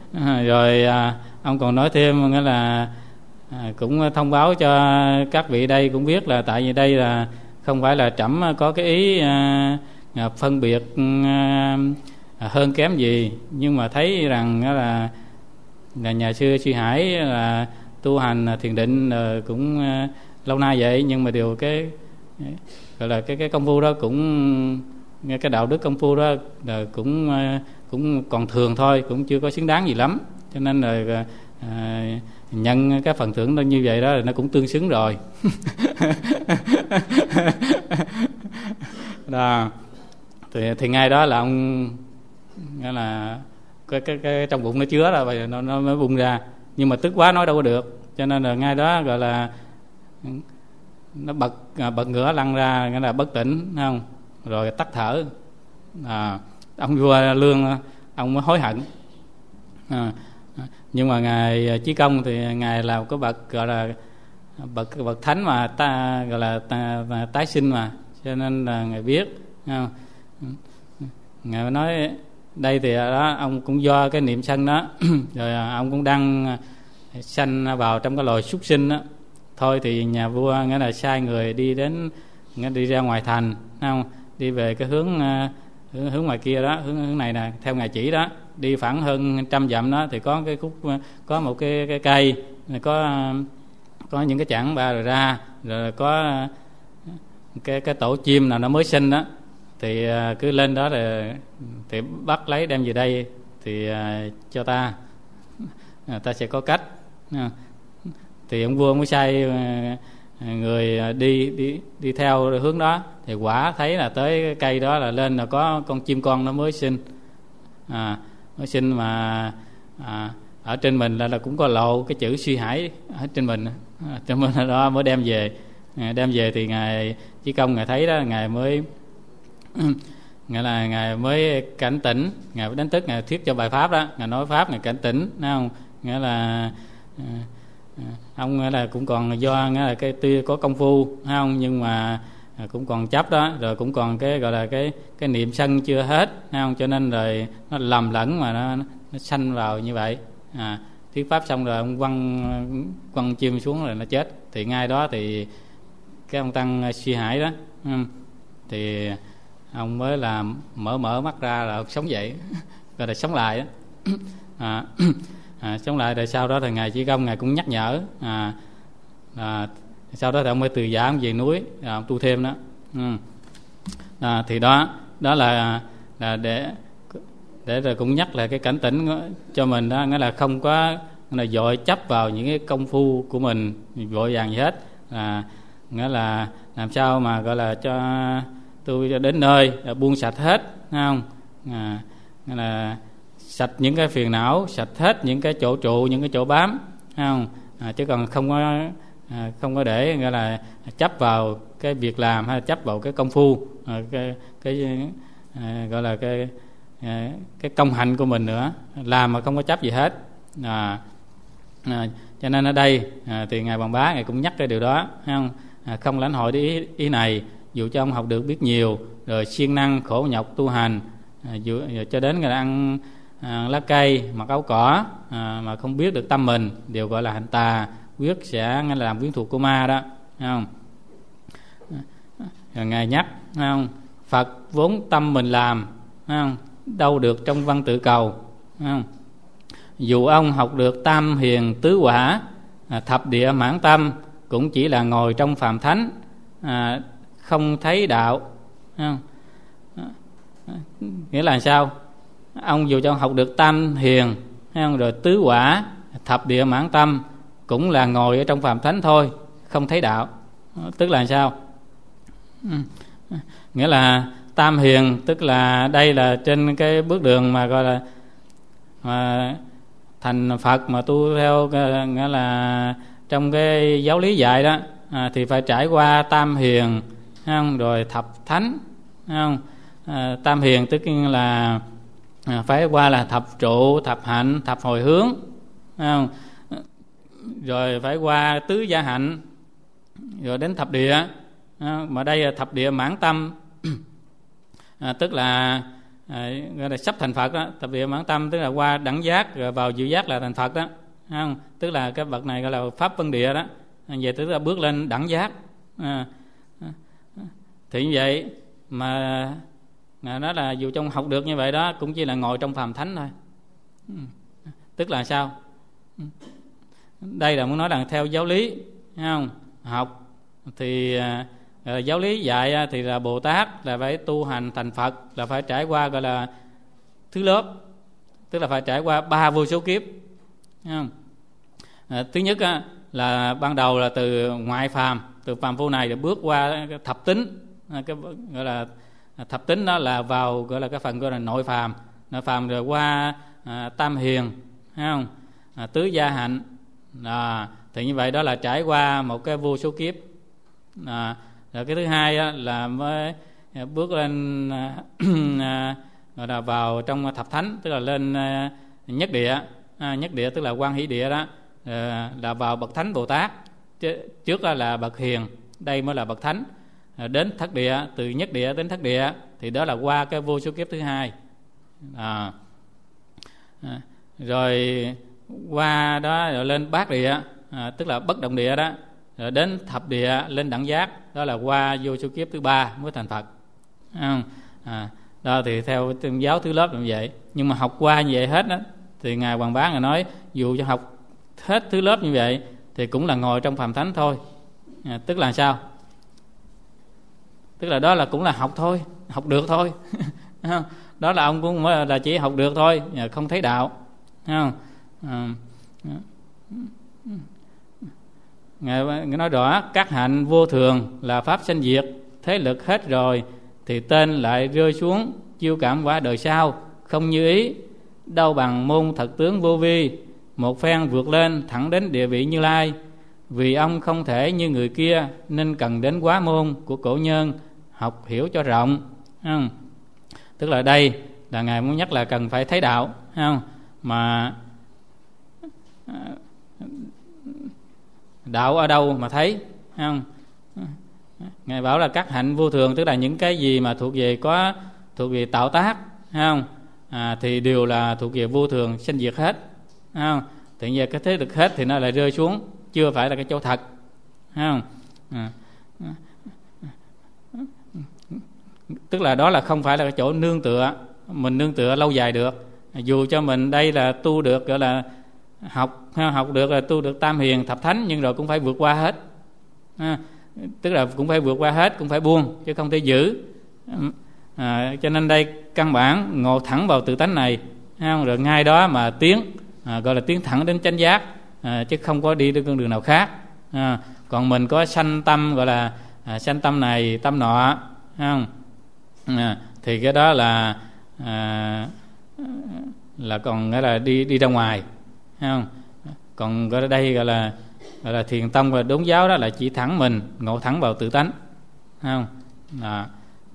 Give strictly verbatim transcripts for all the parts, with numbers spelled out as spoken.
Rồi à, ông còn nói thêm nghĩa là à, cũng thông báo cho các vị đây cũng biết là tại vì đây là không phải là trẫm có cái ý à, à, phân biệt à, hơn kém gì, nhưng mà thấy rằng là là nhà sư Sư Hải là tu hành thiền định cũng à, lâu nay vậy, nhưng mà điều cái gọi là cái cái công phu đó cũng cái đạo đức công phu đó là cũng cũng còn thường thôi, cũng chưa có xứng đáng gì lắm, cho nên là à, nhận cái phần thưởng đó như vậy đó là nó cũng tương xứng rồi. Đó. Thì, thì ngay đó là ông nghĩa là cái, cái, cái trong bụng nó chứa rồi, bây giờ nó, nó mới bung ra, nhưng mà tức quá nói đâu có được, cho nên là ngay đó gọi là nó bật bật ngửa lăn ra, nghĩa là bất tỉnh, thấy không? Rồi tắt thở. À, ông vua Lương ông mới hối hận. À, nhưng mà ngài Chí Công thì ngài là một cái bậc gọi là bậc bậc thánh mà ta gọi là ta, tái sinh mà, cho nên là ngài biết, không? Ngài nói đây thì đó ông cũng do cái niệm sân đó rồi ông cũng đang sanh vào trong cái loài súc sinh đó. Thôi thì nhà vua nghĩa là sai người đi đến nghĩa đi ra ngoài thành, không? Đi về cái hướng hướng, hướng ngoài kia đó, hướng hướng này nè, theo ngài chỉ đó, đi khoảng hơn trăm dặm đó thì có cái khúc có một cái cái cây, có có những cái chảng ba rồi ra, rồi có cái cái tổ chim nào nó mới sinh đó, thì cứ lên đó rồi thì bắt lấy đem về đây thì cho ta, ta sẽ có cách. Thì ông vua mới sai người đi đi đi theo hướng đó, thì quả thấy là tới cái cây đó là lên là có con chim con nó mới sinh, à, mới sinh mà à, ở trên mình là, là cũng có lộ cái chữ Suy Hải ở trên mình, à, trên mình đó mới đem về, à, đem về thì ngài Chí Công ngài thấy đó, ngài mới nghĩa là ngài mới cảnh tỉnh, ngài mới đánh thức, ngài thuyết cho bài pháp đó, ngài nói pháp ngài cảnh tỉnh, thấy không? Nghĩa là à, ông nghĩa là cũng còn do nghĩa là cái tuy có công phu, thấy không? Nhưng mà cũng còn chấp đó, rồi cũng còn cái gọi là cái cái niệm sân chưa hết, thấy không? Cho nên rồi nó lầm lẫn mà nó, nó sanh vào như vậy. À, thuyết pháp xong rồi ông quăng quăng chim xuống rồi nó chết. Thì ngay đó thì cái ông tăng Suy Hải đó, thì ông mới làm mở mở mắt ra là ông sống dậy, gọi là sống lại đó. À, à, sống lại. Rồi sau đó thì ngài Chí Công ngài cũng nhắc nhở, à, à, sau đó thì ông mới từ giả ông về núi, à, ông tu thêm đó. Ừ. À, thì đó đó là là để để rồi cũng nhắc lại cái cảnh tỉnh cho mình đó, nghĩa là không có là vội chấp vào những cái công phu của mình vội vàng gì hết, à, nghĩa là làm sao mà gọi là cho tôi cho đến nơi buông sạch hết, thấy không? À, nghĩa là sạch những cái phiền não, sạch hết những cái chỗ trụ, những cái chỗ bám, thấy không? À, chứ còn không có à, không có để gọi là chấp vào cái việc làm hay là chấp vào cái công phu, à, cái cái à, gọi là cái à, cái công hạnh của mình nữa, làm mà không có chấp gì hết. À, à, cho nên ở đây à, thì ngài Bằng Bá ngài cũng nhắc cái điều đó, thấy không? À, không lãnh hội ý, ý này dù cho ông học được biết nhiều, rồi siêng năng khổ nhọc tu hành, à, dù, cho đến ngày ăn à, lá cây mặc áo cỏ, à, mà không biết được tâm mình, đều gọi là hạnh tà, quyết sẽ nghe là làm quyến thuộc của ma đó, thấy không? Rồi ngài nhắc, thấy không? Phật vốn tâm mình làm, thấy không? Đâu được trong văn tự cầu, thấy không? Dù ông học được tam hiền tứ quả, à, thập địa mãn tâm, cũng chỉ là ngồi trong phàm thánh, à, không thấy đạo, thấy không? À, nghĩa là sao? Ông dù cho học được tam hiền, thấy không? Rồi tứ quả, thập địa mãn tâm, cũng là ngồi ở trong phàm thánh thôi, không thấy đạo. Tức là sao? Nghĩa là tam hiền tức là đây là trên cái bước đường mà gọi là mà thành Phật mà tu theo, nghĩa là trong cái giáo lý dạy đó, à, thì phải trải qua tam hiền, không? Rồi thập thánh, không? À, tam hiền tức là à, phải qua là thập trụ, thập hạnh, thập hồi hướng, không? Rồi phải qua tứ gia hạnh, rồi đến thập địa, à, mà đây là thập địa mãn tâm, à, tức là à, gọi là sắp thành Phật đó. Tập địa mãn tâm tức là qua đẳng giác rồi vào diệu giác là thành Phật đó, không? Tức là cái bậc này gọi là pháp vân địa đó. Vậy tức là bước lên đẳng giác. À, thì như vậy mà nó là dù trong học được như vậy đó cũng chỉ là ngồi trong phàm thánh thôi. Tức là sao? Đây là muốn nói rằng theo giáo lý, không? Học thì uh, giáo lý dạy thì là Bồ Tát là phải tu hành thành Phật, là phải trải qua gọi là thứ lớp, tức là phải trải qua ba vô số kiếp, không? À, thứ nhất á, là ban đầu là từ ngoại phàm, từ phàm phu này để bước qua thập tính, à, cái gọi là thập tính đó là vào gọi là cái phần gọi là nội phàm, nội phàm rồi qua à, tam hiền, thấy không? À, tứ gia hạnh, à, thì như vậy đó là trải qua một cái vô số kiếp. À, rồi cái thứ hai á, là mới bước lên à, gọi là vào trong thập thánh, tức là lên à, nhất địa, à, nhất địa tức là quan hỷ địa đó, à, là vào bậc thánh Bồ Tát. Trước là, là bậc hiền, đây mới là bậc thánh. À, đến thất địa, từ nhất địa đến thất địa thì đó là qua cái vô số kiếp thứ hai. À, à, rồi qua đó rồi lên bát địa, à, tức là bất động địa đó, rồi đến thập địa lên đẳng giác, đó là qua vô số kiếp thứ ba mới thành Phật. À, à, đó thì theo tôn giáo thứ lớp như vậy. Nhưng mà học qua như vậy hết đó, thì ngài Hoàng Bá ngài nói dù cho học hết thứ lớp như vậy thì cũng là ngồi trong phàm thánh thôi. À, tức là sao? Tức là đó là cũng là học thôi, học được thôi. Đó là ông cũng là chỉ học được thôi, không thấy đạo, không? À, Ngài nói rõ các hạnh vô thường là pháp sanh diệt, thế lực hết rồi thì tên lại rơi xuống chiêu cảm quả đời sau, không như ý, đâu bằng môn thật tướng vô vi, một phen vượt lên thẳng đến địa vị Như Lai. Vì ông không thể như người kia nên cần đến quá môn của cổ nhân học hiểu cho rộng, không? Tức là đây là ngài muốn nhắc là cần phải thấy đạo, không? Mà đạo ở đâu mà thấy, không? Ngài bảo là các hạnh vô thường, tức là những cái gì mà thuộc về có thuộc về tạo tác, không? À, thì đều là thuộc về vô thường sanh diệt hết, không? Tự nhiên cái thế lực hết thì nó lại rơi xuống, chưa phải là cái chỗ thật, không? À, tức là đó là không phải là cái chỗ nương tựa, mình nương tựa lâu dài được. Dù cho mình đây là tu được, gọi là học học được là tu được tam hiền thập thánh, nhưng rồi cũng phải vượt qua hết, à, tức là cũng phải vượt qua hết, cũng phải buông chứ không thể giữ. À, cho nên đây căn bản ngộ thẳng vào tự tánh này, không? Rồi ngay đó mà tiến, à, gọi là tiến thẳng đến chánh giác, à, chứ không có đi đến con đường nào khác. À, còn mình có sanh tâm, gọi là à, sanh tâm này tâm nọ, không? À, thì cái đó là à, là còn nghĩa là đi đi ra ngoài, không? Còn ở đây gọi là gọi là thiền tông và đốn giáo đó là chỉ thẳng mình, ngộ thẳng vào tự tánh, không? À,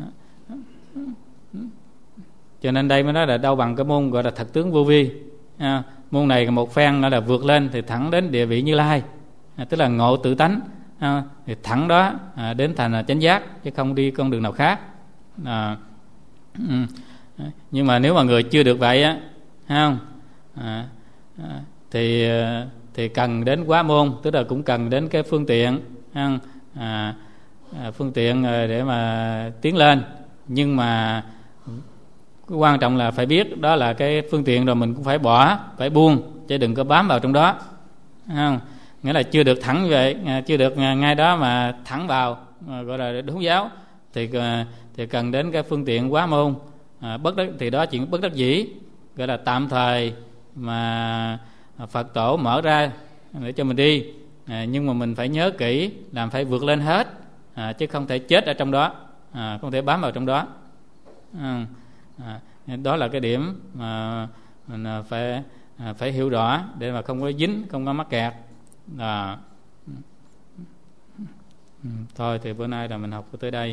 cho nên đây mới nói là đâu bằng cái môn gọi là thật tướng vô vi. À, môn này một phen gọi là vượt lên thì thẳng đến địa vị Như Lai, à, tức là ngộ tự tánh, à, thì thẳng đó à, đến thành chánh giác, chứ không đi con đường nào khác. À, ừ. Nhưng mà nếu mà người chưa được vậy á, không, à, à, thì thì cần đến quá môn, tức là cũng cần đến cái phương tiện, không? À, à, phương tiện để mà tiến lên. Nhưng mà quan trọng là phải biết đó là cái phương tiện, rồi mình cũng phải bỏ, phải buông, chứ đừng có bám vào trong đó, không? Nghĩa là chưa được thẳng như vậy, chưa được ngay đó mà thẳng vào, gọi là đúng giáo, thì thì cần đến cái phương tiện quá môn. À, bất đắc thì đó chuyện bất đắc dĩ, gọi là tạm thời mà Phật tổ mở ra để cho mình đi, à, nhưng mà mình phải nhớ kỹ, làm phải vượt lên hết, à, chứ không thể chết ở trong đó, à, không thể bám vào trong đó. À, à, đó là cái điểm mà mình phải à, phải hiểu rõ để mà không có dính, không có mắc kẹt. À, thôi thì bữa nay là mình học tới đây.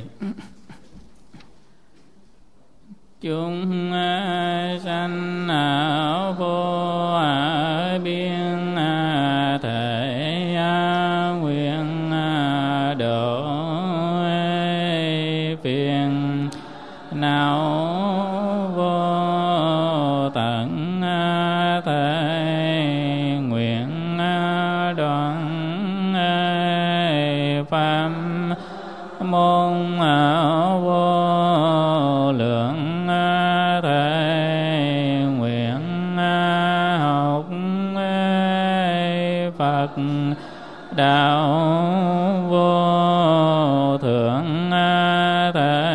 Chúng sanh vô biên thể nguyện độ phiền não vô thể nguyện đoạn pháp môn vô lượng thể nguyện học Phật đạo vô thượng thể